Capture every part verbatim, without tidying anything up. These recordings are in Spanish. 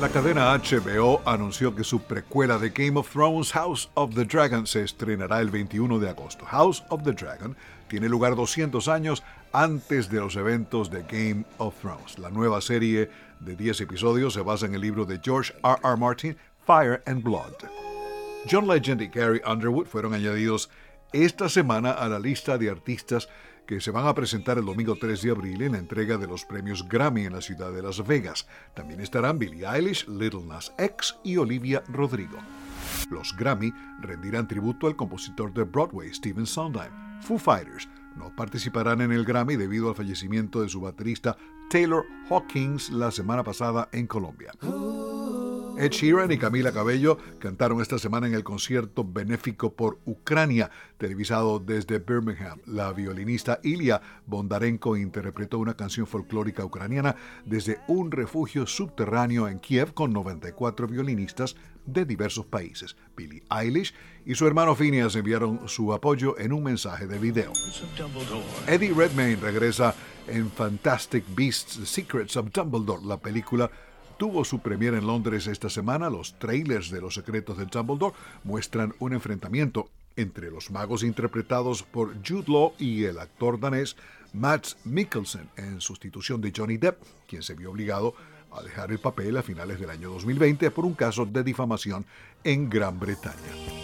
La cadena H B O anunció que su precuela de Game of Thrones, House of the Dragon, se estrenará el veintiuno de agosto. House of the Dragon tiene lugar doscientos años antes de los eventos de Game of Thrones. La nueva serie de diez episodios se basa en el libro de George R R. Martin, Fire and Blood. John Legend y Carrie Underwood fueron añadidos esta semana a la lista de artistas que se van a presentar el domingo tres de abril en la entrega de los premios Grammy en la ciudad de Las Vegas. También estarán Billie Eilish, Lil Nas X y Olivia Rodrigo. Los Grammy rendirán tributo al compositor de Broadway, Stephen Sondheim. Foo Fighters no participarán en el Grammy debido al fallecimiento de su baterista Taylor Hawkins la semana pasada en Colombia. Ed Sheeran y Camila Cabello cantaron esta semana en el concierto benéfico por Ucrania, televisado desde Birmingham. La violinista Ilya Bondarenko interpretó una canción folclórica ucraniana desde un refugio subterráneo en Kiev con noventa y cuatro violinistas de diversos países. Billie Eilish y su hermano Phineas enviaron su apoyo en un mensaje de video. Eddie Redmayne regresa en Fantastic Beasts: The Secrets of Dumbledore. La película tuvo su premiere en Londres esta semana. Los trailers de Los Secretos de Dumbledore muestran un enfrentamiento entre los magos interpretados por Jude Law y el actor danés Mads Mikkelsen en sustitución de Johnny Depp, quien se vio obligado a dejar el papel a finales del año dos mil veinte por un caso de difamación en Gran Bretaña.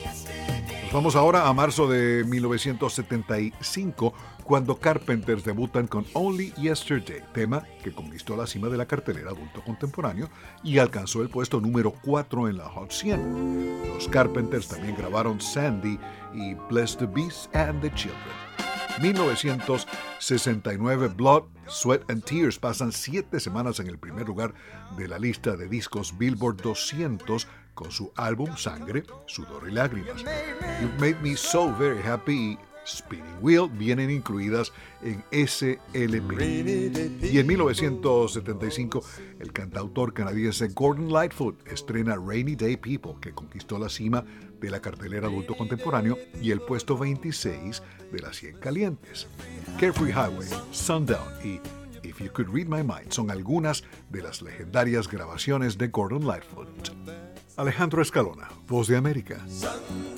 Nos vamos ahora a marzo de mil novecientos setenta y cinco, cuando Carpenters debutan con Only Yesterday, tema que conquistó la cima de la cartelera adulto contemporáneo y alcanzó el puesto número cuatro en la Hot cien. Los Carpenters también grabaron Sandy y Bless the Beast and the Children. mil novecientos sesenta y nueve, Blood, Sweat and Tears pasan siete semanas en el primer lugar de la lista de discos Billboard doscientos con su álbum Sangre, Sudor y Lágrimas. You've Made Me So Very Happy y Spinning Wheel vienen incluidas en ese L P. Y en mil novecientos setenta y cinco, el cantautor canadiense Gordon Lightfoot estrena Rainy Day People, que conquistó la cima de la cartelera adulto contemporáneo y el puesto veintiséis de las cien calientes. Carefree Highway, Sundown y If You Could Read My Mind son algunas de las legendarias grabaciones de Gordon Lightfoot. Alejandro Escalona, Voz de América.